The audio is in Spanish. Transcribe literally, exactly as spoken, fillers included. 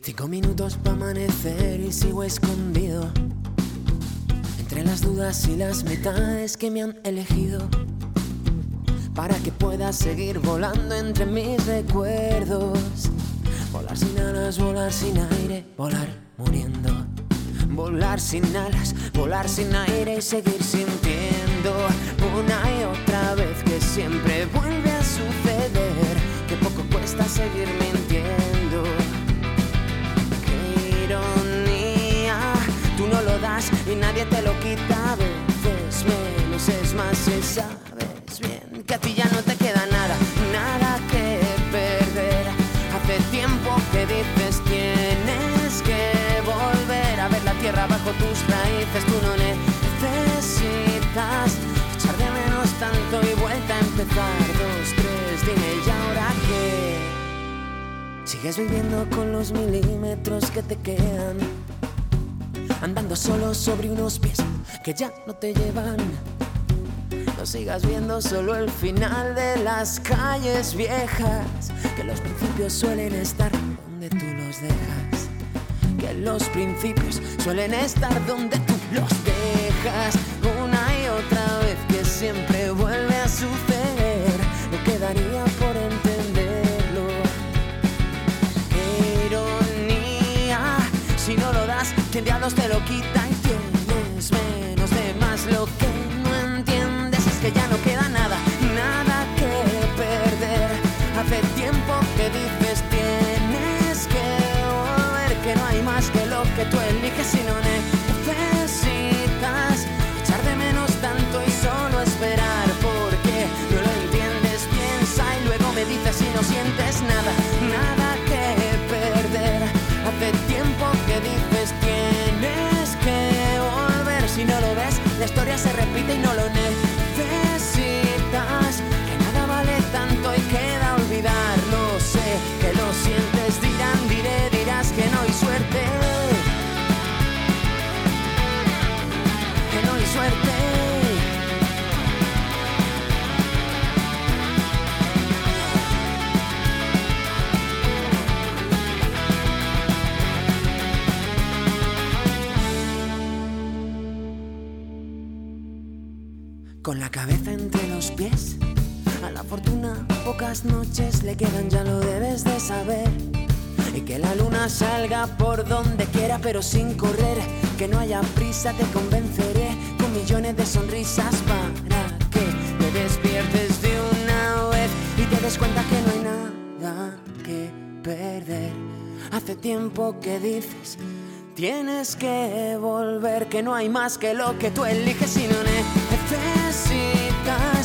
Cinco minutos para amanecer y sigo escondido entre las dudas y las mitades que me han elegido, para que pueda seguir volando entre mis recuerdos. Volar sin alas, volar sin aire, volar muriendo. Volar sin alas, volar sin aire y seguir sintiendo una y otra vez que siempre vuelve a suceder, que poco cuesta seguir mintiendo. Qué ironía, tú no lo das y nadie te lo quita. A veces menos es más y sabes bien que a ti ya no te queda nada, nada que perder. Hace tiempo que dices tienes que volver a ver la tierra bajo tus raíces. Tú no necesitas echar de menos tanto y vuelta a empezar. Dos, tres, dime, ¿y ahora qué? Sigues viviendo con los milímetros que te quedan, andando solo sobre unos pies que ya no te llevan. No sigas viendo solo el final de las calles viejas, que los principios suelen estar donde tú los dejas. Que los principios suelen estar donde tú los dejas. Una y otra vez que siempre vuelve a suceder, no quedaría por entenderlo. Qué ironía, si no lo das, ¿quién diablos te lo quita? Y tienes menos de más. Lo que no entiendes es que ya no queda nada, nada que perder. Hace tiempo que dices tienes que volver, que no hay más que lo que tú eliges y no necesitas echar de menos tanto y solo esperar, porque no lo entiendes. Piensa y luego me dices si no sientes nada, nada que perder. Hace tiempo que dices tienes que volver, si no lo ves la historia se repite y no lo necesitas, que nada vale tanto y queda olvidar. Lo sé, que lo sientes, dirán, diré, dirás que no hay suerte, que no hay suerte. Con la cabeza entre los pies, a la fortuna pocas noches le quedan, ya lo debes de saber. Y que la luna salga por donde quiera, pero sin correr, que no haya prisa, te convenceré con millones de sonrisas para que te despiertes de una vez y te des cuenta que no hay nada que perder. Hace tiempo que dices tienes que volver, que no hay más que lo que tú eliges y no necesitas